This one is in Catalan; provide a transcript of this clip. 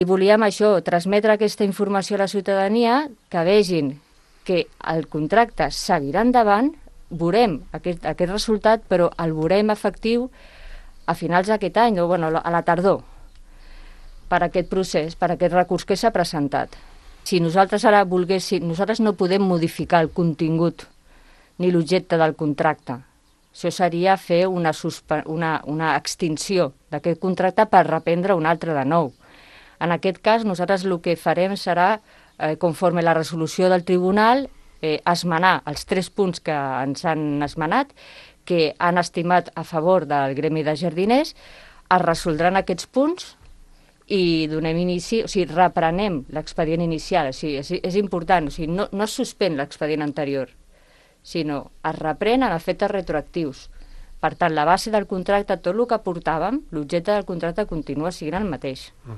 I volíem això, transmetre aquesta informació a la ciutadania, que vegin que el contracte seguirà endavant, veurem aquest resultat, però el veurem efectiu a finals d'aquest any, o bueno, a la tardor, per aquest procés, per aquest recurs que s'ha presentat. Si nosaltres ara volguéssim, nosaltres no podem modificar el contingut ni l'objecte del contracte. Això seria fer una extinció d'aquest contracte per reprendre un altre de nou. En aquest cas, nosaltres el que farem serà, conforme la resolució del tribunal, esmenar els 3 punts que ens han esmenat, que han estimat a favor del gremi de jardiners, es resoldran aquests punts i donem inici, o sigui, reprenem l'expedient inicial. O sigui, és important, o sigui, no es suspèn l'expedient anterior, sinó es reprèn en efectes retroactius. Per tant, la base del contracte, tot el que portàvem, l'objecte del contracte continua sent el mateix.